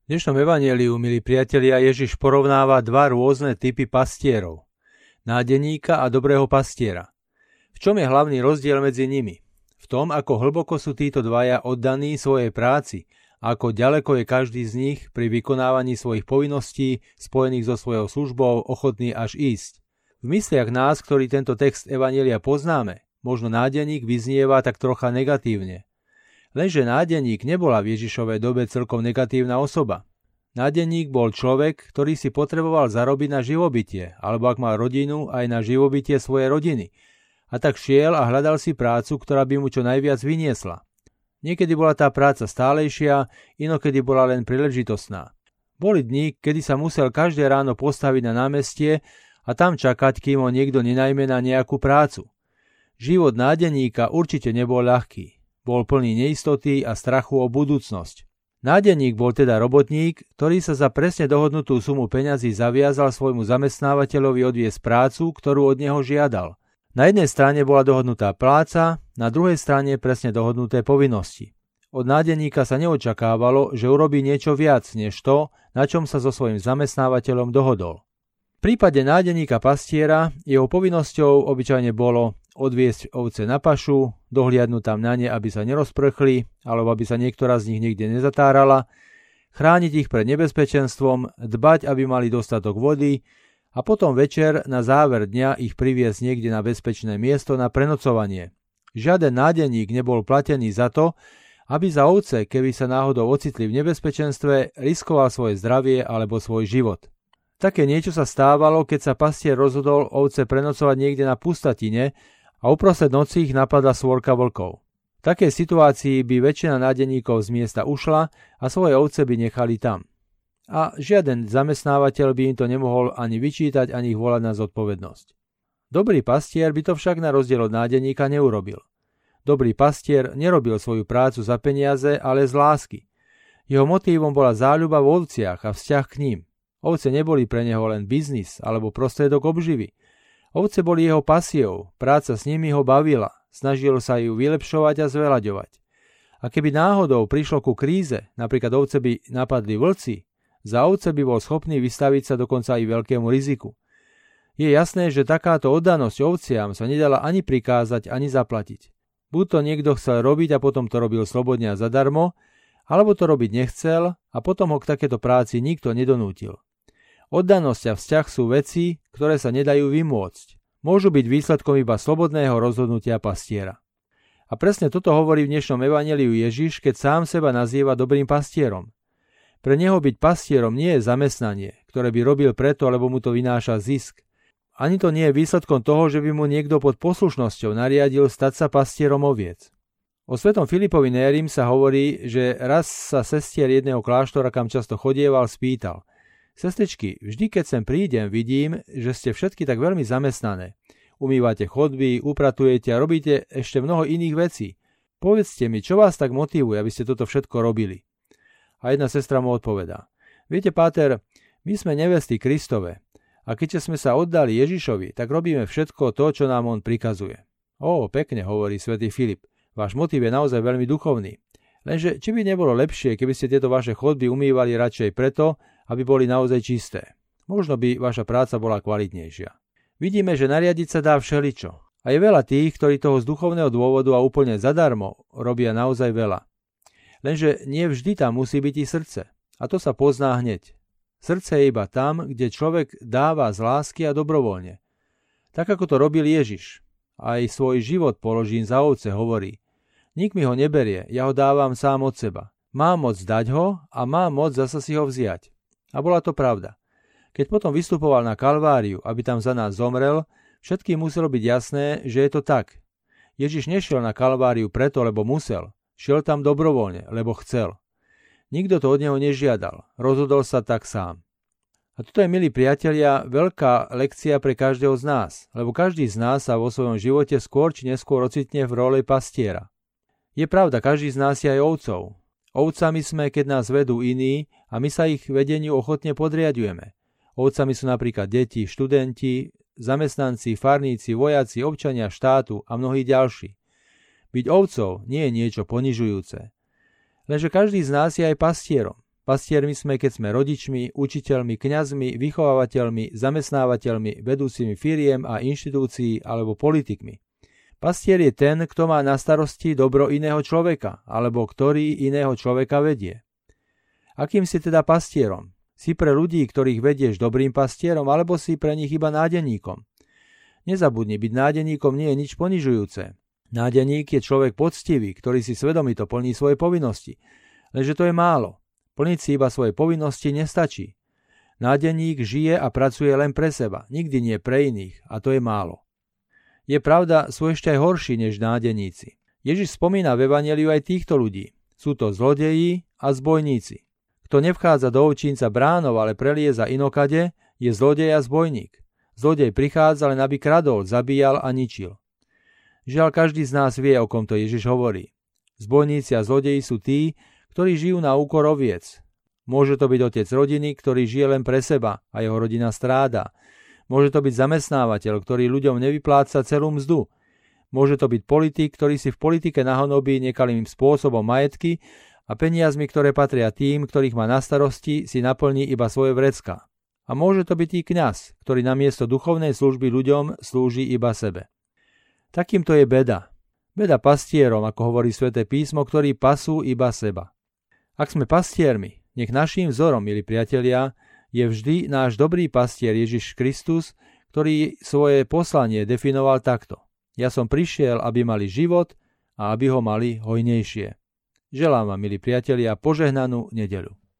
V dnešnom evanjeliu, milí priatelia, Ježiš porovnáva dva rôzne typy pastierov. Nádeníka a dobrého pastiera. V čom je hlavný rozdiel medzi nimi? V tom, ako hlboko sú títo dvaja oddaní svojej práci a ako ďaleko je každý z nich pri vykonávaní svojich povinností spojených so svojou službou ochotný až ísť. V mysliach nás, ktorí tento text evanjelia poznáme, možno nádeník vyznieva tak trocha negatívne. Lenže nádeník nebola v Ježišovej dobe celkom negatívna osoba. Nádeník bol človek, ktorý si potreboval zarobiť na živobytie, alebo ak mal rodinu, aj na živobytie svojej rodiny. A tak šiel a hľadal si prácu, ktorá by mu čo najviac vyniesla. Niekedy bola tá práca stálejšia, inokedy bola len príležitostná. Boli dni, kedy sa musel každé ráno postaviť na námestie a tam čakať, kým ho niekto nenajme na nejakú prácu. Život nádeníka určite nebol ľahký. Bol plný neistoty a strachu o budúcnosť. Nádeník bol teda robotník, ktorý sa za presne dohodnutú sumu peňazí zaviazal svojmu zamestnávateľovi odviesť prácu, ktorú od neho žiadal. Na jednej strane bola dohodnutá pláca, na druhej strane presne dohodnuté povinnosti. Od nádeníka sa neočakávalo, že urobí niečo viac než to, na čom sa so svojím zamestnávateľom dohodol. V prípade nádeníka pastiera jeho povinnosťou obyčajne bolo odviesť ovce na pašu, dohliadnúť tam na ne, aby sa nerozprchli, alebo aby sa niektorá z nich niekde nezatárala, chrániť ich pred nebezpečenstvom, dbať, aby mali dostatok vody a potom večer na záver dňa ich priviesť niekde na bezpečné miesto na prenocovanie. Žiaden nádeník nebol platený za to, aby za ovce, keby sa náhodou ocitli v nebezpečenstve, riskoval svoje zdravie alebo svoj život. Také niečo sa stávalo, keď sa pastier rozhodol ovce prenocovať niekde na pustatine a uprostred noci ich napadla svorka vlkov. V takej situácii by väčšina nádeníkov z miesta ušla a svoje ovce by nechali tam. A žiaden zamestnávateľ by im to nemohol ani vyčítať, ani ich volať na zodpovednosť. Dobrý pastier by to však na rozdiel od nádeníka neurobil. Dobrý pastier nerobil svoju prácu za peniaze, ale z lásky. Jeho motívom bola záľuba v ovciach a vzťah k ním. Ovce neboli pre neho len biznis alebo prostriedok obživy. Ovce boli jeho pasiou, práca s nimi ho bavila, snažil sa ju vylepšovať a zveľaďovať. A keby náhodou prišlo ku kríze, napríklad ovce by napadli vlci, za ovce by bol schopný vystaviť sa dokonca aj veľkému riziku. Je jasné, že takáto oddanosť ovciam sa nedala ani prikázať, ani zaplatiť. Buď to niekto chcel robiť a potom to robil slobodne a zadarmo, alebo to robiť nechcel a potom ho k takéto práci nikto nedonútil. Oddanosť a vzťah sú veci, ktoré sa nedajú vymôcť. Môžu byť výsledkom iba slobodného rozhodnutia pastiera. A presne toto hovorí v dnešnom evanjeliu Ježiš, keď sám seba nazýva dobrým pastierom. Pre neho byť pastierom nie je zamestnanie, ktoré by robil preto, lebo mu to vynáša zisk. Ani to nie je výsledkom toho, že by mu niekto pod poslušnosťou nariadil stať sa pastierom oviec. O svetom Filipovi Nérim sa hovorí, že raz sa sestier jedného kláštora, kam často chodieval, spýtal: Sestričky, vždy keď sem prídem, vidím, že ste všetky tak veľmi zamestnané. Umývate chodby, upratujete a robíte ešte mnoho iných vecí. Povedzte mi, čo vás tak motivuje, aby ste toto všetko robili? A jedna sestra mu odpovedá: Viete, páter, my sme nevesty Kristove a keďže sme sa oddali Ježišovi, tak robíme všetko to, čo nám on prikazuje. Ó, pekne, hovorí svätý Filip, váš motív je naozaj veľmi duchovný. Lenže či by nebolo lepšie, keby ste tieto vaše chodby umývali radšej preto, aby boli naozaj čisté. Možno by vaša práca bola kvalitnejšia. Vidíme, že nariadiť sa dá všeličo. A je veľa tých, ktorí toho z duchovného dôvodu a úplne zadarmo robia naozaj veľa. Lenže nie vždy tam musí byť i srdce. A to sa pozná hneď. Srdce je iba tam, kde človek dáva z lásky a dobrovoľne. Tak ako to robil Ježiš. Aj svoj život položím za ovce, hovorí. Nik mi ho neberie, ja ho dávam sám od seba. Mám moc dať ho a mám moc zasa si ho vziať. A bola to pravda. Keď potom vystupoval na Kalváriu, aby tam za nás zomrel, všetkým muselo byť jasné, že je to tak. Ježiš nešiel na Kalváriu preto, lebo musel. Šiel tam dobrovoľne, lebo chcel. Nikto to od neho nežiadal. Rozhodol sa tak sám. A toto je, milí priatelia, veľká lekcia pre každého z nás, lebo každý z nás sa vo svojom živote skôr či neskôr ocitne v roli pastiera. Je pravda, každý z nás je aj ovcov. Ovcami sme, keď nás vedú iní a my sa ich vedeniu ochotne podriadujeme. Ovcami sú napríklad deti, študenti, zamestnanci, farníci, vojaci, občania štátu a mnohí ďalší. Byť ovcov nie je niečo ponižujúce. Lenže každý z nás je aj pastierom. Pastiermi sme, keď sme rodičmi, učiteľmi, kňazmi, vychovávateľmi, zamestnávateľmi, vedúcimi firiem a inštitúcií alebo politikmi. Pastier je ten, kto má na starosti dobro iného človeka, alebo ktorý iného človeka vedie. Akým si teda pastierom? Si pre ľudí, ktorých vedieš dobrým pastierom, alebo si pre nich iba nádeníkom? Nezabudni, byť nádeníkom nie je nič ponižujúce. Nádeník je človek poctivý, ktorý si svedomito plní svoje povinnosti. Lenže to je málo. Plniť si iba svoje povinnosti nestačí. Nádeník žije a pracuje len pre seba, nikdy nie pre iných, a to je málo. Je pravda, sú ešte aj horší než nádeníci. Ježiš spomína v evanjeliu aj týchto ľudí. Sú to zlodeji a zbojníci. Kto nevchádza do ovčínca bránov, ale prelieza inokade, je zlodej a zbojník. Zlodej prichádza len aby kradol, zabíjal a ničil. Žiaľ, každý z nás vie, o kom to Ježiš hovorí. Zbojníci a zlodeji sú tí, ktorí žijú na úkor oviec. Môže to byť otec rodiny, ktorý žije len pre seba a jeho rodina stráda. Môže to byť zamestnávateľ, ktorý ľuďom nevypláca celú mzdu. Môže to byť politik, ktorý si v politike nahonobí nekalým spôsobom majetky a peniazmi, ktoré patria tým, ktorých má na starosti, si naplní iba svoje vrecká. A môže to byť i kňaz, ktorý namiesto duchovnej služby ľuďom slúži iba sebe. Takýmto je beda. Beda pastierom, ako hovorí Sväté písmo, ktorí pasú iba seba. Ak sme pastiermi, nech naším vzorom, milí priatelia, je vždy náš dobrý pastier Ježiš Kristus, ktorý svoje poslanie definoval takto. Ja som prišiel, aby mali život a aby ho mali hojnejšie. Želám vám, milí priatelia, požehnanú nedeľu.